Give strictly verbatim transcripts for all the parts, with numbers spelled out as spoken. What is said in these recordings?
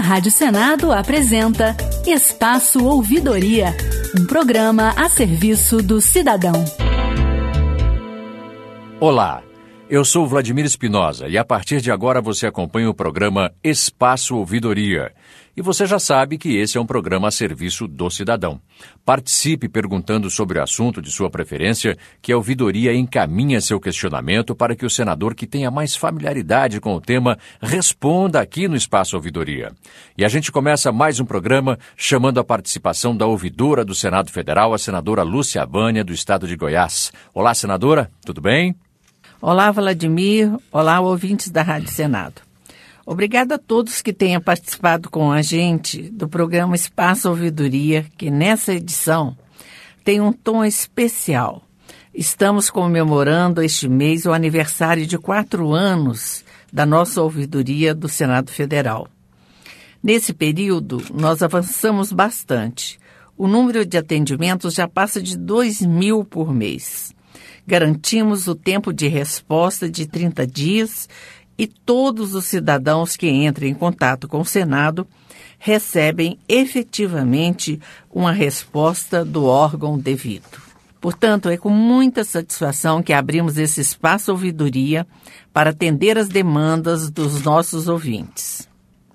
Rádio Senado apresenta Espaço Ouvidoria, um programa a serviço do cidadão. Olá, eu sou Vladimir Espinosa e a partir de agora você acompanha o programa Espaço Ouvidoria. E você já sabe que esse é um programa a serviço do cidadão. Participe perguntando sobre o assunto de sua preferência, que a ouvidoria encaminha seu questionamento para que o senador que tenha mais familiaridade com o tema responda aqui no Espaço Ouvidoria. E a gente começa mais um programa chamando a participação da ouvidora do Senado Federal, a senadora Lúcia Abânia, do estado de Goiás. Olá, senadora, tudo bem? Olá, Vladimir. Olá, ouvintes da Rádio Senado. Obrigada a todos que tenham participado com a gente do programa Espaço Ouvidoria, que nessa edição tem um tom especial. Estamos comemorando este mês o aniversário de quatro anos da nossa ouvidoria do Senado Federal. Nesse período, nós avançamos bastante. O número de atendimentos já passa de dois mil por mês. Garantimos o tempo de resposta de trinta dias e todos os cidadãos que entram em contato com o Senado recebem efetivamente uma resposta do órgão devido. Portanto, é com muita satisfação que abrimos esse espaço ouvidoria para atender as demandas dos nossos ouvintes.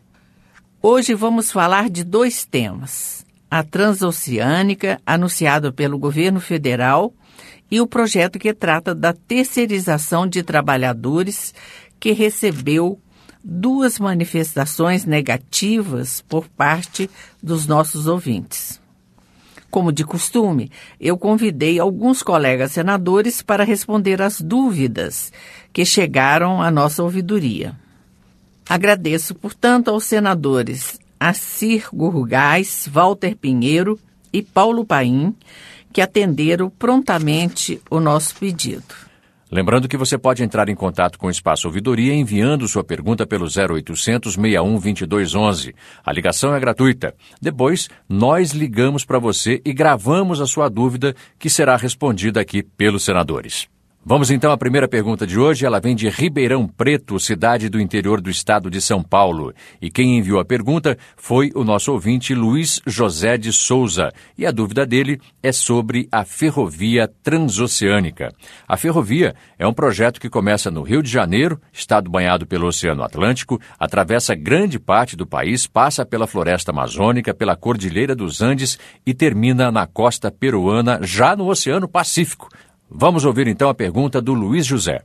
Hoje vamos falar de dois temas: a transoceânica, anunciado pelo governo federal, e o projeto que trata da terceirização de trabalhadores, que recebeu duas manifestações negativas por parte dos nossos ouvintes. Como de costume, eu convidei alguns colegas senadores para responder às dúvidas que chegaram à nossa ouvidoria. Agradeço, portanto, aos senadores Assir Gurgás, Walter Pinheiro e Paulo Paim, que atenderam prontamente o nosso pedido. Lembrando que você pode entrar em contato com o Espaço Ouvidoria enviando sua pergunta pelo zero oitocentos, sessenta e um, vinte e dois, onze. A ligação é gratuita. Depois, nós ligamos para você e gravamos a sua dúvida, que será respondida aqui pelos senadores. Vamos então à primeira pergunta de hoje. Ela vem de Ribeirão Preto, cidade do interior do estado de São Paulo. E quem enviou a pergunta foi o nosso ouvinte Luiz José de Souza. E a dúvida dele é sobre a ferrovia transoceânica. A ferrovia é um projeto que começa no Rio de Janeiro, estado banhado pelo Oceano Atlântico, atravessa grande parte do país, passa pela floresta amazônica, pela Cordilheira dos Andes e termina na costa peruana, já no Oceano Pacífico. Vamos ouvir então a pergunta do Luiz José.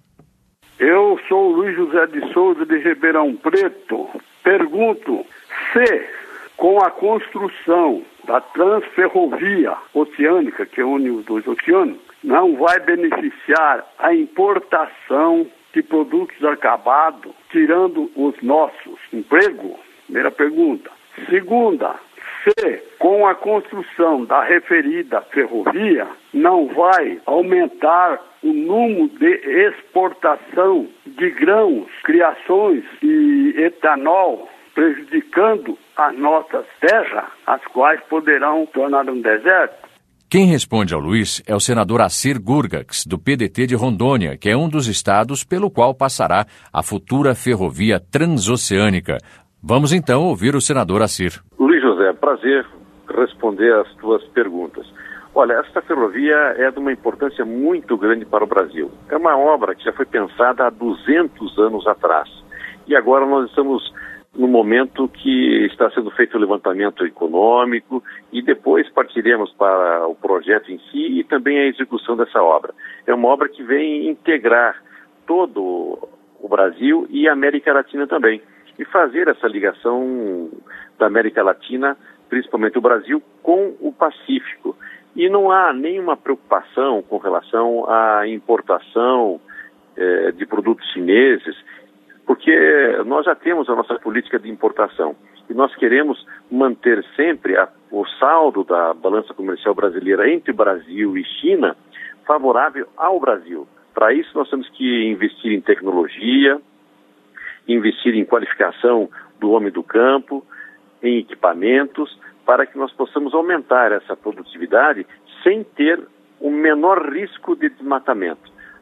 Eu sou o Luiz José de Souza, de Ribeirão Preto. Pergunto se, com a construção da transferrovia oceânica, que une os dois oceanos, não vai beneficiar a importação de produtos acabados, tirando os nossos empregos? Primeira pergunta. Segunda, se com a construção da referida ferrovia não vai aumentar o número de exportação de grãos, criações e etanol, prejudicando as nossas terras, as quais poderão tornar um deserto? Quem responde ao Luiz é o senador Assir Gurgás, do P D T de Rondônia, que é um dos estados pelo qual passará a futura ferrovia transoceânica. Vamos então ouvir o senador Assir. Luiz José, prazer responder às tuas perguntas. Olha, esta ferrovia é de uma importância muito grande para o Brasil. É uma obra que já foi pensada há duzentos anos atrás. E agora nós estamos no momento que está sendo feito o levantamento econômico e depois partiremos para o projeto em si e também a execução dessa obra. É uma obra que vem integrar todo o Brasil e a América Latina também. E fazer essa ligação da América Latina, principalmente o Brasil, com o Pacífico. E não há nenhuma preocupação com relação à importação eh, de produtos chineses, porque nós já temos a nossa política de importação. E nós queremos manter sempre a, o saldo da balança comercial brasileira entre Brasil e China favorável ao Brasil. Para isso nós temos que investir em tecnologia, investir em qualificação do homem do campo, em equipamentos, para que nós possamos aumentar essa produtividade sem ter o menor risco de desmatamento.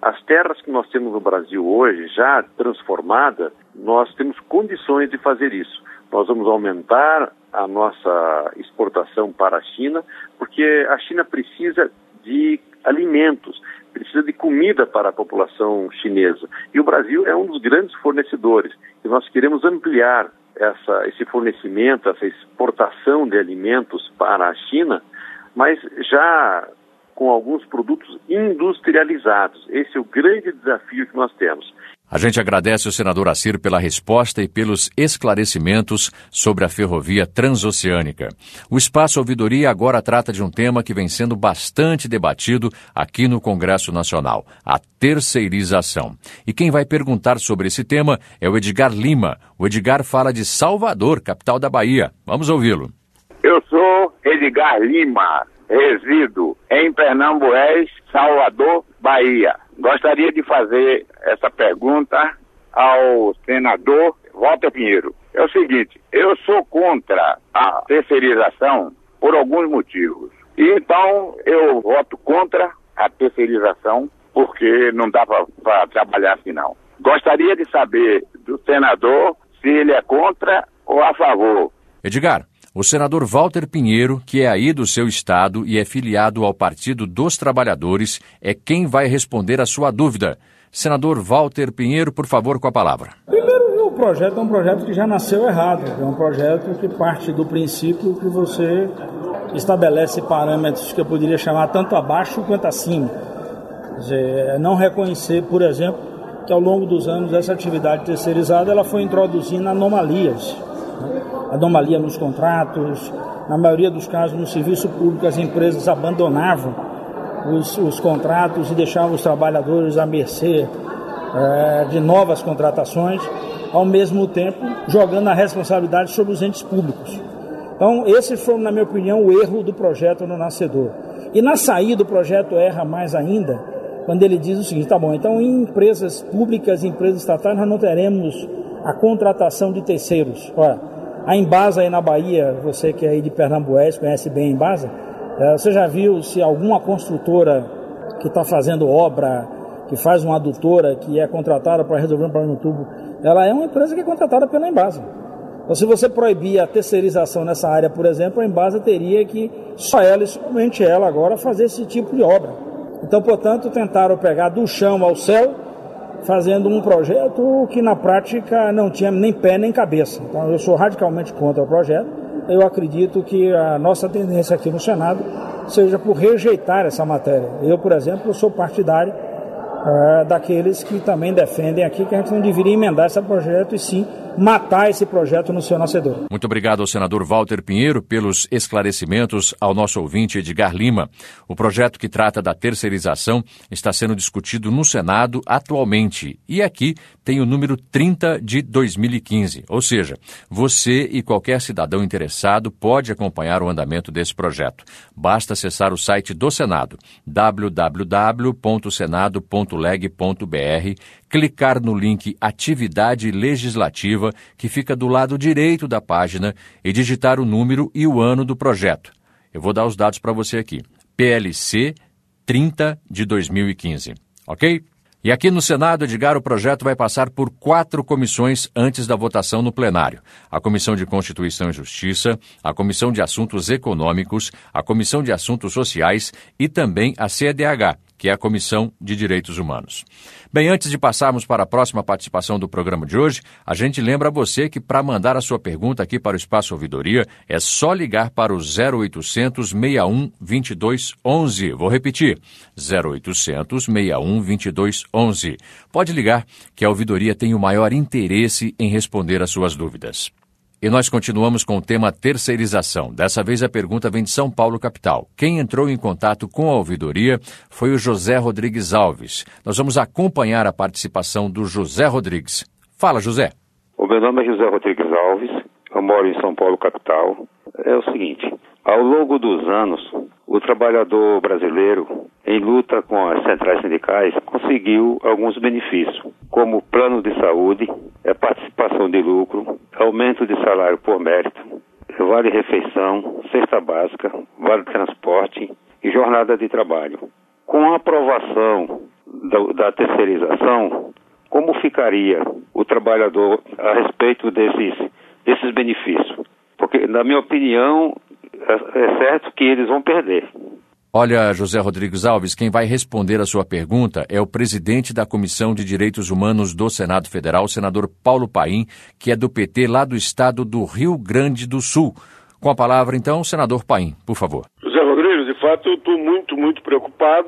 As terras que nós temos no Brasil hoje, já transformadas, nós temos condições de fazer isso. Nós vamos aumentar a nossa exportação para a China, porque a China precisa de alimentos, precisa de comida para a população chinesa. E o Brasil é um dos grandes fornecedores. E nós queremos ampliar essa, esse fornecimento, essa exportação de alimentos para a China, mas já com alguns produtos industrializados. Esse é o grande desafio que nós temos. A gente agradece ao senador Assir pela resposta e pelos esclarecimentos sobre a ferrovia transoceânica. O Espaço Ouvidoria agora trata de um tema que vem sendo bastante debatido aqui no Congresso Nacional, a terceirização. E quem vai perguntar sobre esse tema é o Edgar Lima. O Edgar fala de Salvador, capital da Bahia. Vamos ouvi-lo. Eu sou Edgar Lima, resido em Pernambués, Salvador, Bahia. Gostaria de fazer essa pergunta ao senador Walter Pinheiro. É o seguinte, eu sou contra a terceirização por alguns motivos. E então eu voto contra a terceirização porque não dá para trabalhar assim não. Gostaria de saber do senador se ele é contra ou a favor. Edgar, o senador Walter Pinheiro, que é aí do seu estado e é filiado ao Partido dos Trabalhadores, é quem vai responder a sua dúvida. Senador Walter Pinheiro, por favor, com a palavra. Primeiro, o projeto é um projeto que já nasceu errado. É um projeto que parte do princípio que você estabelece parâmetros que eu poderia chamar tanto abaixo quanto acima. Quer dizer, não reconhecer, por exemplo, que ao longo dos anos essa atividade terceirizada ela foi introduzindo anomalias. Anomalia nos contratos, na maioria dos casos no serviço público as empresas abandonavam os, os contratos e deixavam os trabalhadores à mercê é, de novas contratações, ao mesmo tempo jogando a responsabilidade sobre os entes públicos. Então esse foi, na minha opinião, o erro do projeto no nascedor. E na saída o projeto erra mais ainda, quando ele diz o seguinte, tá bom, então em empresas públicas e empresas estatais nós não teremos a contratação de terceiros. Olha, a Embasa aí na Bahia, você que é aí de Pernambués, conhece bem a Embasa, é, você já viu se alguma construtora que está fazendo obra, que faz uma adutora, que é contratada para resolver um problema no tubo, ela é uma empresa que é contratada pela Embasa. Então se você proibir a terceirização nessa área, por exemplo, a Embasa teria que, só ela e somente ela agora, fazer esse tipo de obra. Então, portanto, tentaram pegar do chão ao céu, fazendo um projeto que na prática não tinha nem pé nem cabeça. Então eu sou radicalmente contra o projeto. Eu acredito que a nossa tendência aqui no Senado seja por rejeitar essa matéria. Eu, por exemplo, sou partidário é, daqueles que também defendem aqui que a gente não deveria emendar esse projeto e sim matar esse projeto no seu nascedor. Muito obrigado ao senador Walter Pinheiro pelos esclarecimentos ao nosso ouvinte Edgar Lima. O projeto que trata da terceirização está sendo discutido no Senado atualmente e aqui tem o número trinta de dois mil e quinze, ou seja, você e qualquer cidadão interessado pode acompanhar o andamento desse projeto. Basta acessar o site do Senado, w w w ponto senado ponto leg ponto b r, clicar no link Atividade Legislativa, que fica do lado direito da página, e digitar o número e o ano do projeto. Eu vou dar os dados para você aqui. P L C trinta de dois mil e quinze, ok? E aqui no Senado, Edgar, o projeto vai passar por quatro comissões antes da votação no plenário. A Comissão de Constituição e Justiça, a Comissão de Assuntos Econômicos, a Comissão de Assuntos Sociais e também a C D H, que é a Comissão de Direitos Humanos. Bem, antes de passarmos para a próxima participação do programa de hoje, a gente lembra você que para mandar a sua pergunta aqui para o Espaço Ouvidoria é só ligar para o zero oitocentos, sessenta e um, vinte e dois, onze. Vou repetir, zero oitocentos, sessenta e um, vinte e dois, onze. Pode ligar que a Ouvidoria tem o maior interesse em responder às suas dúvidas. E nós continuamos com o tema terceirização. Dessa vez a pergunta vem de São Paulo, capital. Quem entrou em contato com a ouvidoria foi o José Rodrigues Alves. Nós vamos acompanhar a participação do José Rodrigues. Fala, José. O meu nome é José Rodrigues Alves, eu moro em São Paulo, capital. É o seguinte, ao longo dos anos, o trabalhador brasileiro, em luta com as centrais sindicais, conseguiu alguns benefícios, como plano de saúde, participação de lucro, aumento de salário por mérito, vale-refeição, cesta básica, vale-transporte e jornada de trabalho. Com a aprovação da, da terceirização, como ficaria o trabalhador a respeito desses, desses benefícios? Porque, na minha opinião, é, é certo que eles vão perder. Olha, José Rodrigues Alves, quem vai responder a sua pergunta é o presidente da Comissão de Direitos Humanos do Senado Federal, o senador Paulo Paim, que é do P T lá do estado do Rio Grande do Sul. Com a palavra, então, senador Paim, por favor. José Rodrigues, de fato, eu estou muito, muito preocupado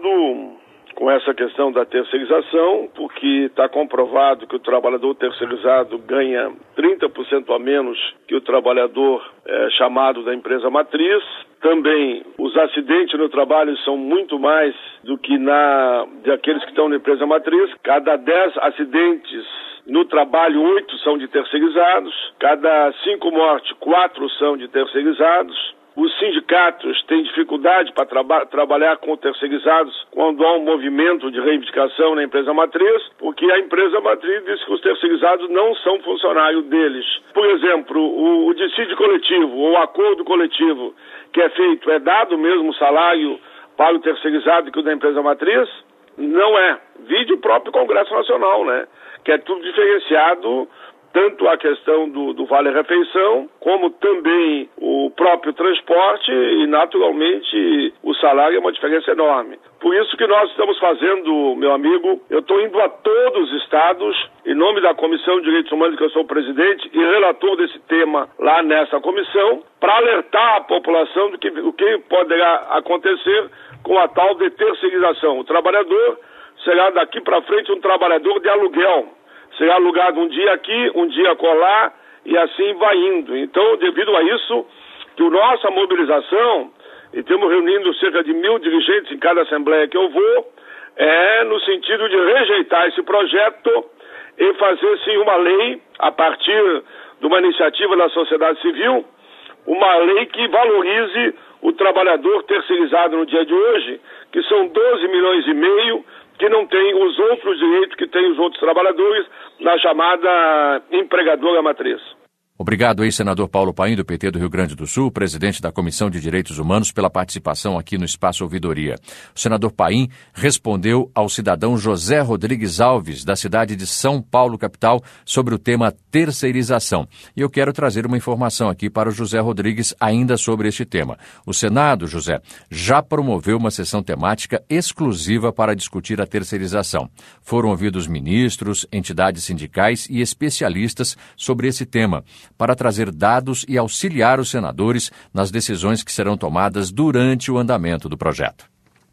com essa questão da terceirização, porque está comprovado que o trabalhador terceirizado ganha trinta por cento a menos que o trabalhador é, chamado da empresa matriz. Também os acidentes no trabalho são muito mais do que na daqueles que estão na empresa matriz. Cada dez acidentes no trabalho, oito são de terceirizados. Cada cinco mortes, quatro são de terceirizados. Os sindicatos têm dificuldade para traba- trabalhar com terceirizados quando há um movimento de reivindicação na empresa matriz, porque a empresa matriz diz que os terceirizados não são funcionários deles. Por exemplo, o, o dissídio coletivo ou o acordo coletivo que é feito, é dado o mesmo salário para o terceirizado que o da empresa matriz? Não é. Vide o próprio Congresso Nacional, né? Que é tudo diferenciado, tanto a questão do, do vale-refeição, como também o próprio transporte e, naturalmente, o salário é uma diferença enorme. Por isso que nós estamos fazendo, meu amigo, eu estou indo a todos os estados, em nome da Comissão de Direitos Humanos, que eu sou presidente e relator desse tema lá nessa comissão, para alertar a população do que, do que poderá acontecer com a tal de terceirização. O trabalhador será daqui para frente um trabalhador de aluguel. Será alugado um dia aqui, um dia acolá, e assim vai indo. Então, devido a isso, que a nossa mobilização, e estamos reunindo cerca de mil dirigentes em cada assembleia que eu vou, é no sentido de rejeitar esse projeto e fazer, sim, uma lei, a partir de uma iniciativa da sociedade civil, uma lei que valorize o trabalhador terceirizado no dia de hoje, que são doze milhões e meio, que não tem os outros direitos que têm os outros trabalhadores na chamada empregadora matriz. Obrigado aí, senador Paulo Paim, do P T do Rio Grande do Sul, presidente da Comissão de Direitos Humanos, pela participação aqui no Espaço Ouvidoria. O senador Paim respondeu ao cidadão José Rodrigues Alves, da cidade de São Paulo, capital, sobre o tema terceirização. E eu quero trazer uma informação aqui para o José Rodrigues ainda sobre este tema. O Senado, José, já promoveu uma sessão temática exclusiva para discutir a terceirização. Foram ouvidos ministros, entidades sindicais e especialistas sobre esse tema, para trazer dados e auxiliar os senadores nas decisões que serão tomadas durante o andamento do projeto.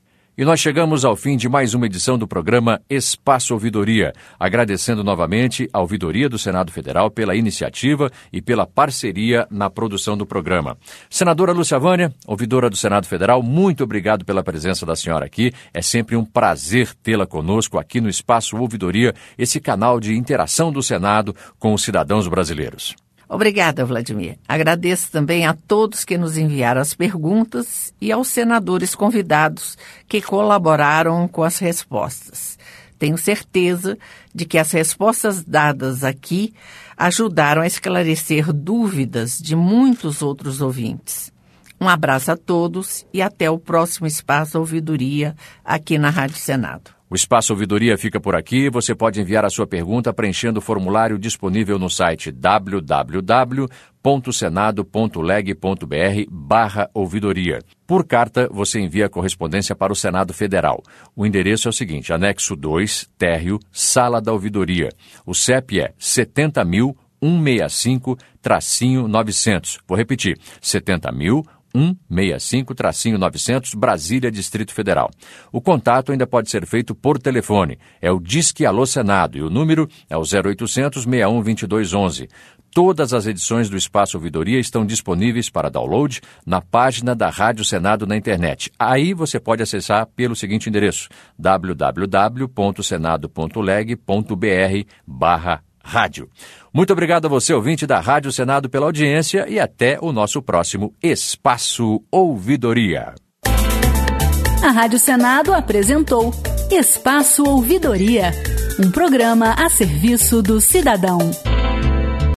E nós chegamos ao fim de mais uma edição do programa Espaço Ouvidoria, agradecendo novamente a Ouvidoria do Senado Federal pela iniciativa e pela parceria na produção do programa. Senadora Lúcia Vânia, ouvidora do Senado Federal, muito obrigado pela presença da senhora aqui. É sempre um prazer tê-la conosco aqui no Espaço Ouvidoria, esse canal de interação do Senado com os cidadãos brasileiros. Obrigada, Vladimir. Agradeço também a todos que nos enviaram as perguntas e aos senadores convidados que colaboraram com as respostas. Tenho certeza de que as respostas dadas aqui ajudaram a esclarecer dúvidas de muitos outros ouvintes. Um abraço a todos e até o próximo Espaço Ouvidoria aqui na Rádio Senado. O Espaço Ouvidoria fica por aqui. Você pode enviar a sua pergunta preenchendo o formulário disponível no site w w w ponto senado ponto leg ponto b r barra ouvidoria. Por carta, você envia a correspondência para o Senado Federal. O endereço é o seguinte, anexo dois, térreo, Sala da Ouvidoria. O C E P é setenta mil, cento e sessenta e cinco, novecentos. Vou repetir, setenta mil, cento e sessenta e cinco, novecentos, Brasília, Distrito Federal. O contato ainda pode ser feito por telefone. É o Disque Alô Senado e o número é o zero oitocentos, sessenta e um, vinte e dois, onze. Todas as edições do Espaço Ouvidoria estão disponíveis para download na página da Rádio Senado na internet. Aí você pode acessar pelo seguinte endereço, w w w ponto senado ponto leg ponto b r barra rádio. Muito obrigado a você, ouvinte da Rádio Senado, pela audiência e até o nosso próximo Espaço Ouvidoria. A Rádio Senado apresentou Espaço Ouvidoria, um programa a serviço do cidadão.